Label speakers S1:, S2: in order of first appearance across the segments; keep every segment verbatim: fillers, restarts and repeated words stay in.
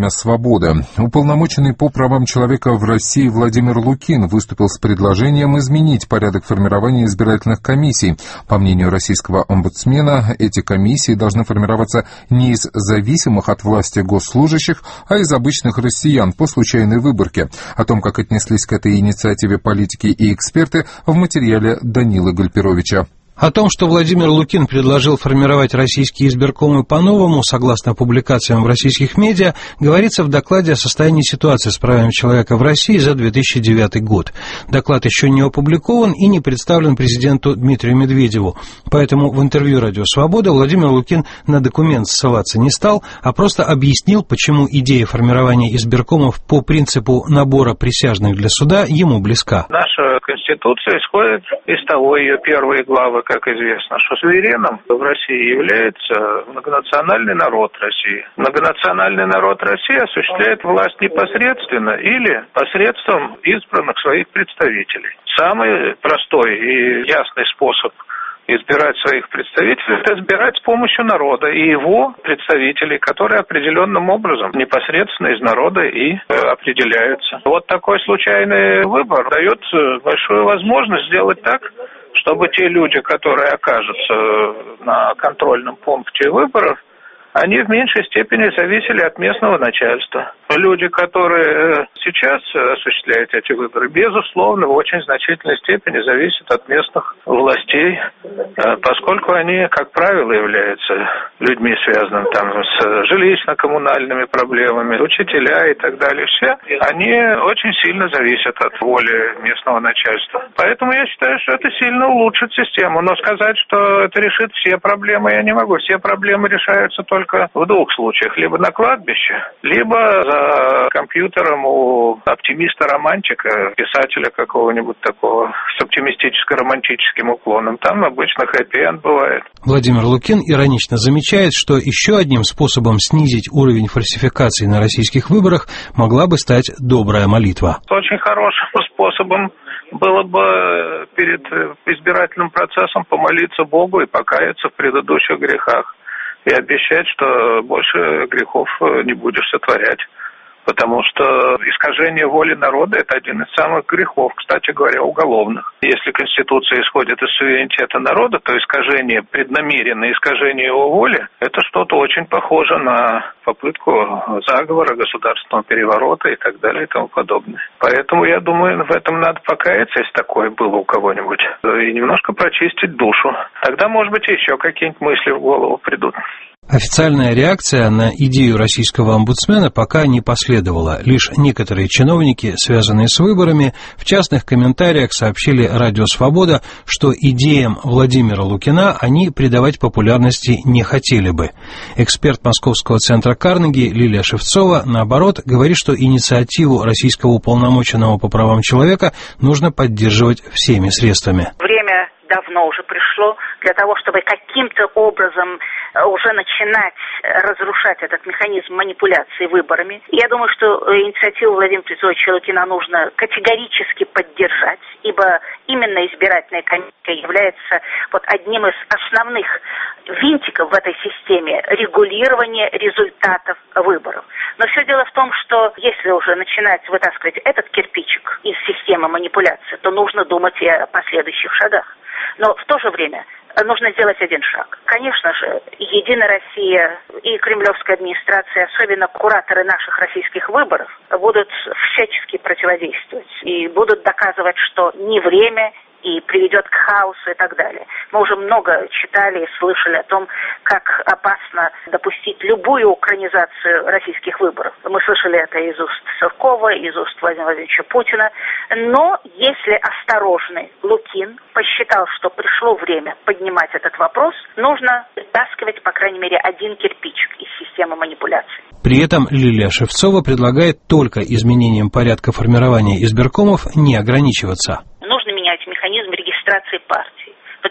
S1: время «Свобода». Уполномоченный по правам человека в России Владимир Лукин выступил с предложением изменить порядок формирования избирательных комиссий. По мнению российского омбудсмена, эти комиссии должны формироваться не из зависимых от власти госслужащих, а из обычных россиян по случайной выборке. О том, как отнеслись к этой инициативе политики и эксперты, в материале Данилы Гальперовича.
S2: О том, что Владимир Лукин предложил формировать российские избиркомы по-новому, согласно публикациям в российских медиа, говорится в докладе о состоянии ситуации с правами человека в России за две тысячи девятый год. Доклад еще не опубликован и не представлен президенту Дмитрию Медведеву. Поэтому в интервью «Радио Свобода» Владимир Лукин на документ ссылаться не стал, а просто объяснил, почему идея формирования избиркомов по принципу набора присяжных для суда ему близка.
S3: Наша Конституция исходит из того, ее первые главы, как известно, что сувереном в России является многонациональный народ России. Многонациональный народ России осуществляет власть непосредственно или посредством избранных своих представителей. Самый простой и ясный способ избирать своих представителей – это избирать с помощью народа и его представителей, которые определенным образом непосредственно из народа и э, определяются. Вот такой случайный выбор дает большую возможность сделать так, чтобы те люди, которые окажутся на контрольном пункте выборов, они в меньшей степени зависели от местного начальства. Люди, которые сейчас осуществляют эти выборы, безусловно, в очень значительной степени зависят от местных властей, поскольку они, как правило, являются людьми, связанными там с жилищно-коммунальными проблемами, учителя и так далее. Все они очень сильно зависят от воли местного начальства. Поэтому я считаю, что это сильно улучшит систему. Но сказать, что это решит все проблемы, я не могу. Все проблемы решаются только в двух случаях. Либо на кладбище, либо за компьютером у оптимиста-романтика, писателя какого-нибудь такого с оптимистическо-романтическим уклоном. Там обычно хэппи-энд бывает.
S2: Владимир Лукин иронично замечает, что еще одним способом снизить уровень фальсификации на российских выборах могла бы стать добрая молитва.
S3: Очень хорошим способом было бы перед избирательным процессом помолиться Богу и покаяться в предыдущих грехах. И обещать, что больше грехов не будешь сотворять. Потому что искажение воли народа – это один из самых грехов, кстати говоря, уголовных. Если Конституция исходит из суверенитета народа, то искажение, преднамеренное искажение его воли – это что-то очень похоже на попытку заговора, государственного переворота и так далее и тому подобное. Поэтому, я думаю, в этом надо покаяться, если такое было у кого-нибудь, и немножко прочистить душу. Тогда, может быть, еще какие-нибудь мысли в голову придут.
S2: Официальная реакция на идею российского омбудсмена пока не последовала. Лишь некоторые чиновники, связанные с выборами, в частных комментариях сообщили «Радио Свобода», что идеям Владимира Лукина они придавать популярности не хотели бы. Эксперт Московского центра Карнеги Лилия Шевцова, наоборот, говорит, что инициативу российского уполномоченного по правам человека нужно поддерживать всеми средствами.
S4: Время давно уже пришло для того, чтобы каким-то образом уже начинать разрушать этот механизм манипуляции выборами. Я думаю, что инициативу Владимира Петровича Лукина нужно категорически поддержать, ибо именно избирательная комиссия является вот одним из основных винтиков в этой системе регулирования результатов выборов. Но все дело в том, что если уже начинать вытаскивать этот кирпичик из системы манипуляции, то нужно думать и о последующих шагах. Но в то же время нужно сделать один шаг. Конечно же, Единая Россия и кремлевская администрация, особенно кураторы наших российских выборов, будут всячески противодействовать и будут доказывать, что не время и приведет к хаосу и так далее. Мы уже много читали и слышали о том, как опасно допустить любую украинизацию российских выборов. Мы слышали это из уст Суркова, из уст Владимира Владимировича Путина. Но если осторожный Лукин посчитал, что пришло время поднимать этот вопрос, нужно вытаскивать, по крайней мере, один кирпичик из системы манипуляций.
S2: При этом Лилия Шевцова предлагает только изменением порядка формирования избиркомов не ограничиваться.
S4: Нужно менять механизм регистрации партий.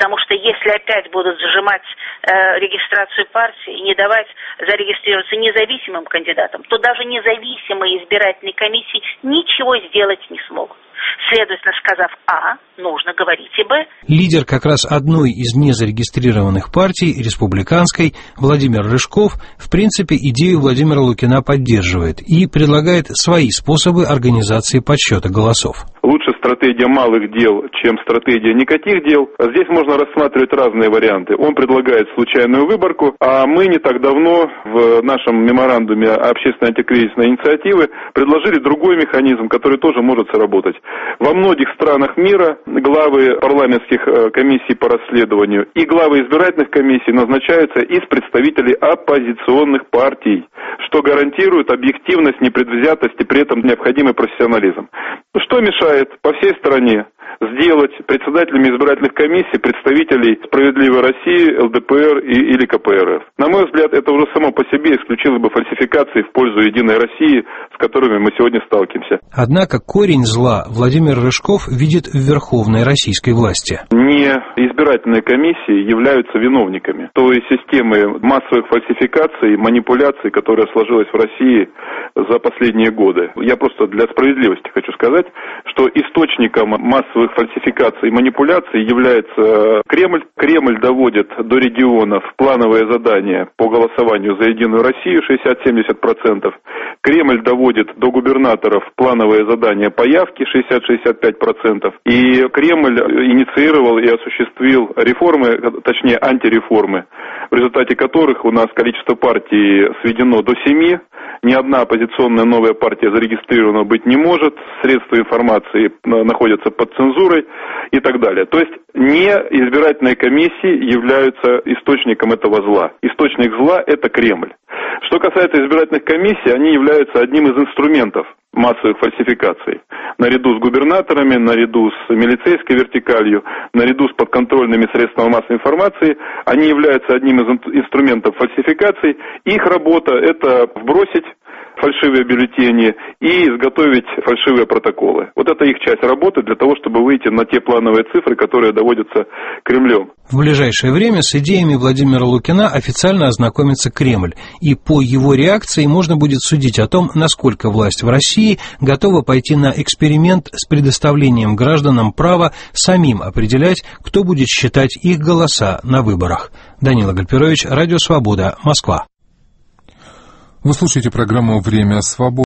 S4: Потому что если опять будут сжимать э, регистрацию партии и не давать зарегистрироваться независимым кандидатам, то даже независимые избирательные комиссии ничего сделать не смогут. Следовательно, сказав А, нужно говорить и Б.
S2: Лидер как раз одной из незарегистрированных партий, республиканской, Владимир Рыжков, в принципе, идею Владимира Лукина поддерживает и предлагает свои способы организации подсчета голосов.
S5: Лучше стратегия малых дел, чем стратегия никаких дел. Здесь можно рассматривать разные варианты. Он предлагает случайную выборку, а мы не так давно в нашем меморандуме общественной антикризисной инициативы предложили другой механизм, который тоже может сработать. Во многих странах мира главы парламентских комиссий по расследованию и главы избирательных комиссий назначаются из представителей оппозиционных партий, что гарантирует объективность, непредвзятость и при этом необходимый профессионализм. Что мешает по всей стране сделать председателями избирательных комиссий представителей «Справедливой России», эл дэ пэ эр и, или ка пэ эр эф? На мой взгляд, это уже само по себе исключило бы фальсификации в пользу «Единой России», с которыми мы сегодня сталкиваемся.
S2: Однако корень зла Владимир Рыжков видит в верховной российской власти.
S5: Не избирательные комиссии являются виновниками той системы массовых фальсификаций, манипуляций, которая сложилась в России за последние годы. Я просто для справедливости хочу сказать, что источником массовых фальсификаций и манипуляций является Кремль. Кремль доводит до регионов плановые задания по голосованию за «Единую Россию» шестьдесят-семьдесят процентов. Кремль доводит до губернаторов плановые задания по явке шестьдесят-шестьдесят пять процентов. И Кремль инициировал и осуществил реформы, точнее антиреформы, в результате которых у нас количество партий сведено до семи. Ни одна оппозиционная новая партия зарегистрирована быть не может, средства информации находятся под цензурой и так далее. То есть не избирательные комиссии являются источником этого зла. Источник зла – это Кремль. Что касается избирательных комиссий, они являются одним из инструментов массовых фальсификаций. Наряду с губернаторами, наряду с милицейской вертикалью, наряду с подконтрольными средствами массовой информации, они являются одним из инструментов фальсификаций. Их работа – это вбросить фальшивые бюллетени и изготовить фальшивые протоколы. Вот это их часть работы для того, чтобы выйти на те плановые цифры, которые доводятся Кремлем.
S2: В ближайшее время с идеями Владимира Лукина официально ознакомится Кремль, и по его реакции можно будет судить о том, насколько власть в России готова пойти на эксперимент с предоставлением гражданам права самим определять, кто будет считать их голоса на выборах. Данила Гальперович, Радио Свобода, Москва.
S1: Вы слушаете программу «Время свободы».